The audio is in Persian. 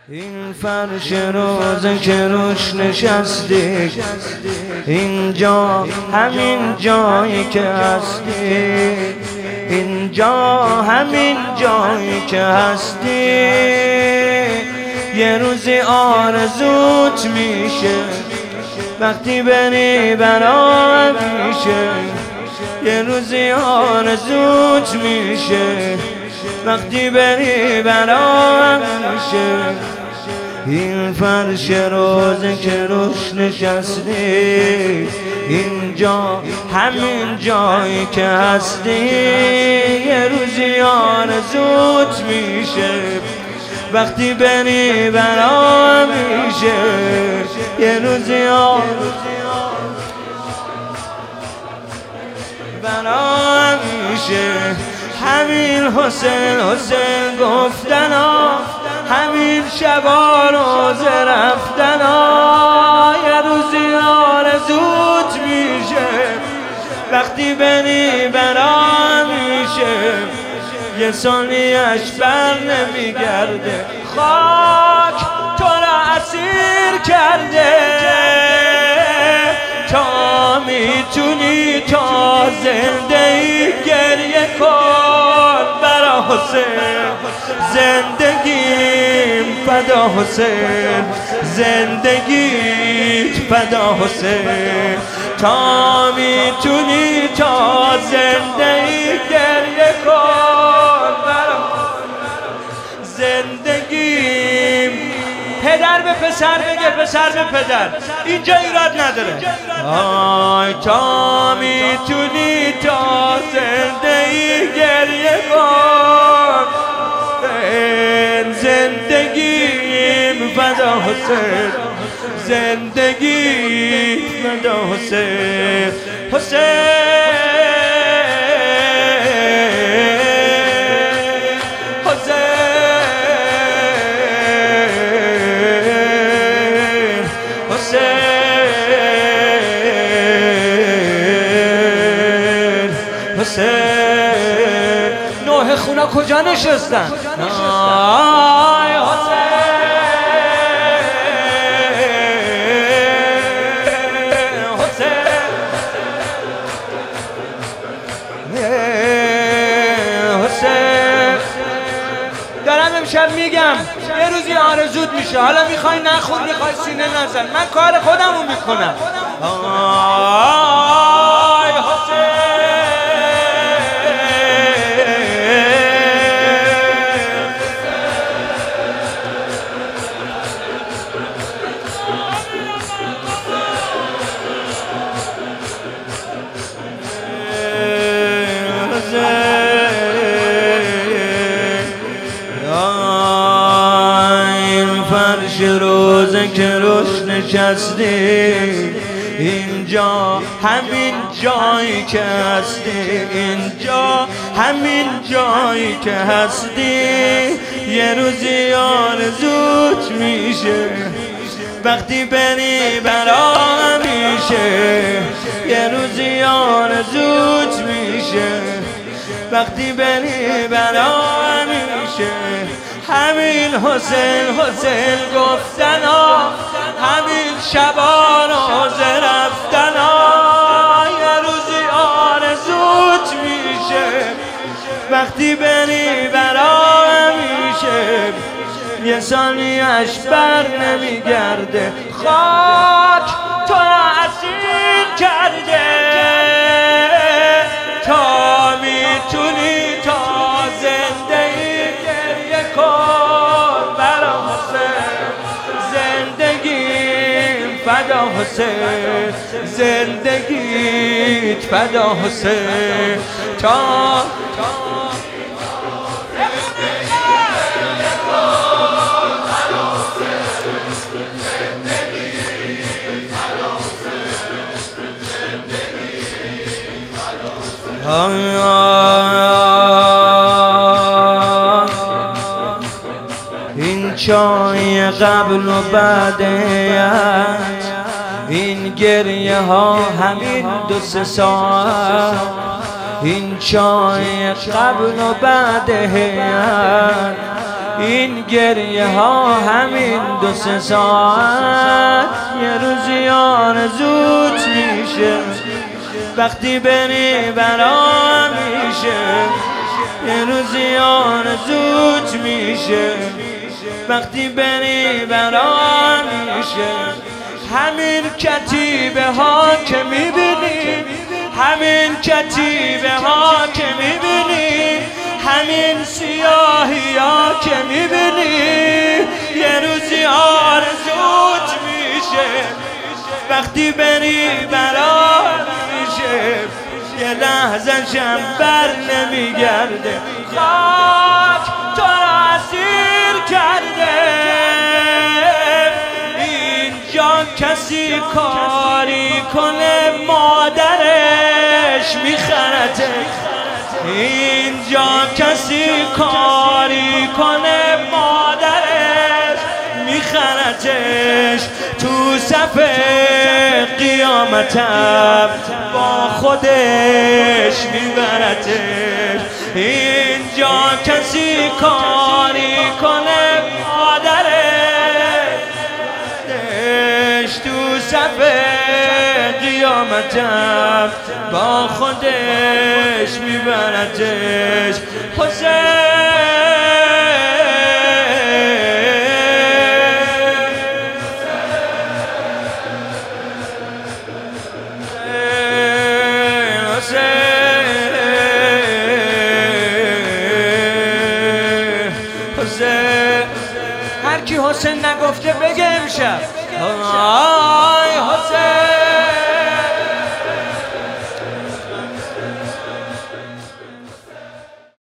این فرش روزه که روش نشستی، اینجا همین جایی که هستی، اینجا همین جایی که هستی. یه روزی آرزوت میشه وقتی بری برام میشه، یه روزی آرزوت میشه وقتی بری برام میشه. این فرش روزه که روش نشستی، اینجا همین جایی که هستی. یه روزی آرزوت میشه وقتی بری برام میشه، یه روزی برام میشه. همین حسین حسین گفتن ها، همین شبا روزه رفتن ها. یه روزی آرزوت میشه وقتی بری برام میشه، یه ثانیه‌اش بر نمیگرده. خاک تو را اسیر کرده، تا میتونی تا زندگی گریه کن برا حسین. زندگیم فدا حسین، زندگیت فدا حسین. تا میتونی تا زندگی گریه کن برا زندگیم. پدر به پسر بگه، پسر به پدر، اینجا ایراد نداره. آی تا میتونی تا زندگی گریه کن، زندگیم فدا حسین، زندگی فدا حسین. حسین حسین نوح خونا کجا نشستن؟ آی حسین حسین دارم امشب میگم یه روزی آرزوت میشه. حالا میخوای نخون، میخوای سینه نزن، من کار خودمو میکنم. آی حسین روزه که روش نشستی، اینجا همین جایی که هستی، اینجا همین جایی که هستی. یه روزی آرزوت میشه وقتی بری برام میشه، یه روزی آرزوت میشه وقتی بری برام میشه. همین حسین حسین گفتن ها، همین شبا روزه رفتن ها. یه روزی آرزوت میشه وقتی بری برام میشه، یه ثانیه‌اش بر نمیگرده. خاک تو را اسیر کرده، تا میتونی تا زندگی گریه کن برا حسین. زندگیم فدا حسین، زندگیت فدا حسین. تا این چای قبل و بعدیت، این گریه ها همین 2-3 ساعت، این چای قبل و بعدیت، این گریه ها همین 2-3 ساعت یه روزی آرزوت میشه، وقتی بری برام میشه، یه روزی آرزوت میشه، وقتی بری برام میشه. همین کتیبه ها که میبینی، همین کتیبه ها که میبینی، همین سیاهی ها که میبینی، یه روزی آرزوت میشه، وقتی بری برام میشه، یه لحظه شم بر نمیگرده، خاک تو را اسیر کرده. اینجا کسی کاری کنه مادرش میخرته، اینجا کسی کاری کنه مادرش میخرتش، تو صف قیامتم با خودش میبرتش. اینجا کسی کاری کنه مادرش، تو صف قیامتم با خودش میبرتش. هر کی حسین نگفته بگه امشب آی حسین.